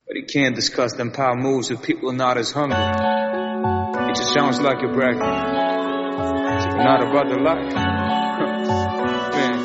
But he can't discuss them power moves with people not as hungry. It just sounds like you're bragging. So you're not about the life. Man,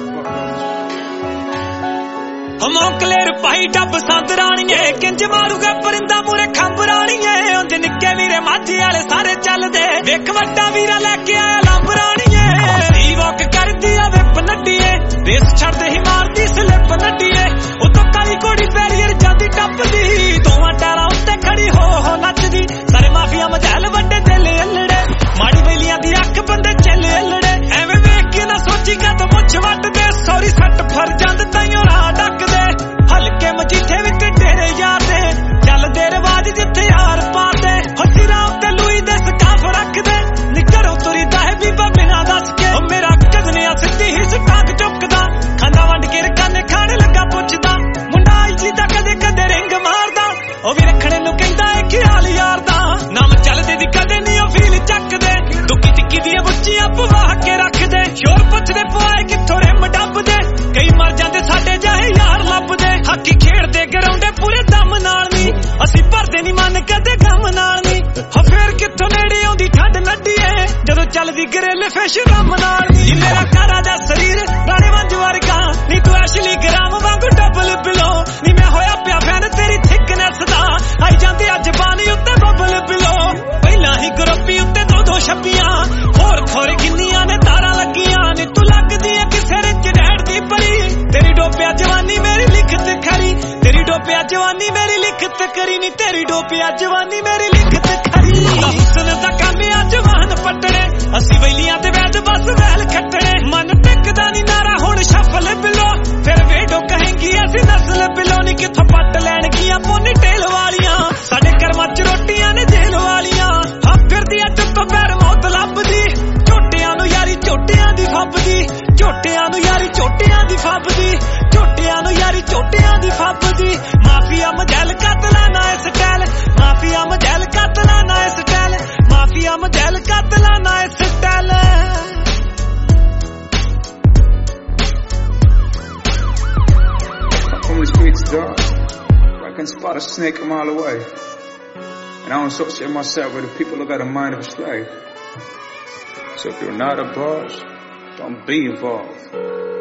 ਮੌਕਲੇਰ ਭਾਈ ਡੱਬ ਸੰਦ ਰਾਣੀਏ ਕਿੰਜ ਮਾਰੂਗਾ ਪਰਿੰਦਾ ਮੂਰੇ ਖੰਭ ਰਾਣੀਏ ਉਂਝ ਨਿੱਕੇ ਵੀਰੇ ਮਾਝੇ ਵਾਲੇ ਸਾਰੇ ਚੱਲਦੇ ਵੇਖ ਵੱਡਾ ਵੀਰਾ ਲੈ ਕੇ ਆਇਆ ਲੰਬ ਰਾਣੀਏ ਸੀ ਵਾਕ ਕਰਦੀ ਆ ਵਿਪ ਨੱਡੀਏ ਰੇਸ ਛੱਡਦੇ ਹੀ ਮਾਰਦੀ ਸਲਿੱਪ ਨੱਡੀਏ ਉਤੋਂ ਕਾਲੀ ਕੋੜੀ ਬੈਰੀਅਰ ਜਾਂਦੀ ਟੱਪਦੀ ਦੋਵਾਂ ਟਾਰਾਂ ਉੱਤੇ ਖੜੀ ਹੋ ਨੱਚਦੀ ਸਾਰੇ ਮਾਫੀਆ ਮਝੈਲ ਵੱਡੇ ਦਿਲ ਅਲੜੇ ਮਾੜੀ ਵੇਲੀਆਂ ਦੀ ਅੱਖ ਬੰਦੇ ਚੱਲੇ ਅਲੜੇ ਐਵੇਂ ਵੇਖ ਕੇ ਨਾ ਸੋਚੀ ਕਦ ਮੁੱਛ ਵੱਟਦੇ ਸੌਰੀ ਸੱਟ ਫਰ ਜਾਂਦ ਤਾਈਓ ਰਾਹ ਡੱਕਦੇ ਹਲਕੇ ਮਜੀਠੇ ਵਿੱਚ ਡੇਰੇ ਯਾਰ ਦੇ ਚੱਲਦੇ ਰਿਵਾਜ ਜਿੱਥੇ ਯਾਰ ਪਾਦੇ ਹਸੀਰਾ ਉੱਤੇ ਲੂਈ ਦੇ ਸਕਾਫ ਰੱਖਦੇ ਨਿਕਰੋਂ ਤੁਰੀਦਾ ਹੈ ਬੀਬਾ ਬਿਨਾਂ ਦੱਸ ਕੇ ਉਹ ਮੇਰਾ ਕਦਨੇ ਆ ਸਿੱਧੀ ਹੀ ਸਟਾਕ ਚੁੱਕਦਾ ਖਾਂਦਾ ਵੰਡ ਕੇ ਰਕਾਨੇ ਖਾਣ ਲੱਗਾ ਪੁੱਛਦਾ ਮੁੰਡਾ ਆਈ ਜੀ ਦਾ ਕਦੇ ਕਦੇ ਰਿੰਗ ਮਾਰਦਾ ਉਹ ਵੀ ਰੱਖਣੇ ਨੂੰ ਕਹਿੰਦਾ ਏ ਖਿਆਲ ਯਾਰ ਦਾ ਨਾਮ ਚੱਲਦੇ ਦੀ ਕਦੇ ਨਹੀਂ ਉਹ ਫੀਲ ਚੱਕਦੇ ਦੁੱਕੀ ਟਿੱਕੀ ਦੀਆਂ ਬੁੱਚੀਆਂ ਪਵਾ ਕੇ ਰੱਖਦੇ ਸ਼ੋਰ ਪੁੱਛਦੇ ਪਵਾਏ ਕਿੱਥੋਂ ਰਿਮ ਡੱਬਦੇ ਕਈ ਮਰ ਜਾਂਦੇ ਸਾਡੇ ਜਾਹੇ ਯਾਰ ਲੱਭਦੇ ਹਾਕੀ ਖੇਡਦੇ ਗਰਾਉਂਡੇ ਪੂਰੇ ਦਮ ਨਾਲ ਨਹੀਂ ਅਸੀਂ ਭਰਦੇ ਨਹੀਂ ਮਨ ਕਦੇ ਗਮ ਨਾਲ ਨਹੀਂ ਹੋ ਫੇਰ ਕਿੱਥੋਂ ਨੇੜੇ ਆਉਂਦੀ ਠੰਡ ਲੱਡੀਏ ਜਦੋਂ ਚੱਲਦੀ ਗਰੇਲੇ ਫੈਸ਼ ਰਮ ਨਾਲ ਨਹੀਂ ਮੇਰਾ ਕਾਰਾ ਦਾ ਸਰੀਰ ਰਾਣੇ ਵਾਂਝ ਵਰਗਾ ਨੀ ਤੂੰ ਐਸ਼ਲੀ ਗ੍ਰਾਮ ਵਾਂਗੂ ਡਬਲ ਬਿਲੋ ਨੀ ਮੈਂ ਹੋਇਆ ਪਿਆ ਫੈਨ ਤੇਰੀ ਥਿਕਨੈਸ ਦਾ ਆਈ ਜਾਂਦੇ ਅੱਜ ਬਾਣੀ ਉੱਤੇ ਬਬਲ ਬਿਲੋ ਪਹਿਲਾਂ ਹੀ ਗਰੁੱਪੀ ਉੱਤੇ ਦੋ ਛੱਪੀਆਂ ਹੋਰ ਖੋਰੇ ਕਿੰਨੀਆਂ ਨੇ ਤਾਰਾਂ ਲੱਗੀਆਂ ਨੀ ਤੂੰ ਲੱਗਦੀ ਏ ਕਿਸੇ ਰਿਚ ਡੈਡ ਦੀ ਪਰੀ ਤੇਰੀ ਡੋਪਿਆ ਜਵਾਨੀ ਮੇਰੀ ਲਿਖਤ ਖਰੀ ਤੇਰੀ ਡੋਪਿਆ ਜਵਾਨੀ ਮੇਰੀ ਲਿਖਤ ਕਰੀ ਨੀ ਤੇਰੀ ਡੋਪਿਆ ਜਵਾਨੀ ਮੇਰੀ ਲਿਖਤ ਖਰੀ ਹੁਸਨ ਦਾ ਕੰਮ ਆ ਜਵਾਨ ਪੱਟਣੇ ਅਸੀਂ ਵੈਲੀਆਂ ਤੇ ਵੈਦ ਬਸ ਵੈਲ ਖੱਟਣੇ ਮਨ ਟਿਕਦਾ ਨੀ ਨਾਰਾ ਹੁਣ ਸ਼ਫਲ ਬਿਲੋ ਫਿਰ ਵੇਡੋ ਕਹੇਂਗੀ ਅਸੀਂ ਨਸਲ ਬਿਲੋ ਨੀ ਕਿੱਥੋਂ ਪੱਟ ਲੈਣਗੀਆਂ ਪੋਨੀ ਟੇਲ ਵਾਲੀਆਂ ਸਾਡੇ ਕਰਮਾਂ ਚ ਰੋਟੀਆਂ ਨੇ ਜੇਲ ਵਾਲੀਆਂ ਹਾਂ ਫਿਰਦੀ ਆ ਚੁੱਪ ਪੈਰ ਮੌਤ ਲੱਭਦੀ ਝੋਟਿਆਂ ਨੂੰ ਯਾਰੀ ਝੋਟਿਆਂ ਦੀ ਫੱਬਦੀ ਝੋਟਿਆਂ ਨੂੰ ਯਾਰੀ ਝੋਟਿਆਂ ਦੀ ਫੱਬਦੀ ਝੋਟਿਆਂ ਨੂੰ ਯਾਰੀ ਝੋਟਿਆਂ ਦੀ ਫੱਬਦੀ ਮਾਫੀਆ ਮਜੈਲ ਕਤਲਾ ਨਾ ਇਸ ਸਟਾਈਲ ਮਾਫੀਆ ਮਜੈਲ ਕਤਲਾ ਨਾ ਇਸ ਸਟਾਈਲ ਮਾਫੀਆ ਮਜੈਲ ਕਤਲਾ ਨਾ ਇਸ style from the streets dark, I can spot a snake a mile away. And I don't associate myself with the people who got a mind of a slave. So if you're not a boss, don't be involved.